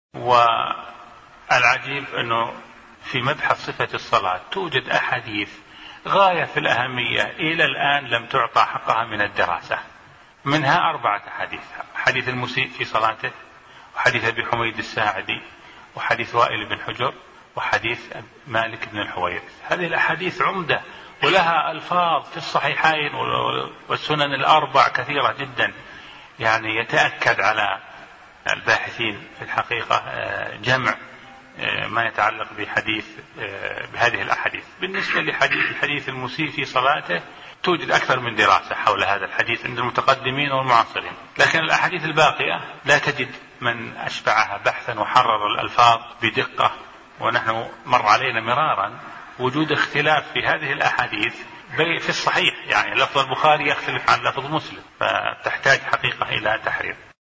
والعجيب أنه في مبحث صفة الصلاة توجد أحاديث غاية في الأهمية إلى الآن لم تعطى حقها من الدراسة. منها 4 أحاديث: حديث المسيء في صلاته، وحديث أبي حميد الساعدي، وحديث وائل بن حجر، وحديث مالك بن الحويرث. هذه الأحاديث عمدة ولها ألفاظ في الصحيحين والسنن ال4 كثيرة جدا، يعني يتأكد على الباحثين في الحقيقة جمع ما يتعلق بهذه الأحاديث. بالنسبة لحديث المسيء في صلاته توجد أكثر من دراسة حول هذا الحديث عند المتقدمين والمعاصرين، لكن الأحاديث الباقية لا تجد من أشبعها بحثا وحرر الألفاظ بدقة. ونحن مر علينا مرارا وجود اختلاف في هذه الأحاديث في الصحيح، يعني لفظ البخاري يختلف عن لفظ مسلم، فتحتاج حقيقة إلى تحرير.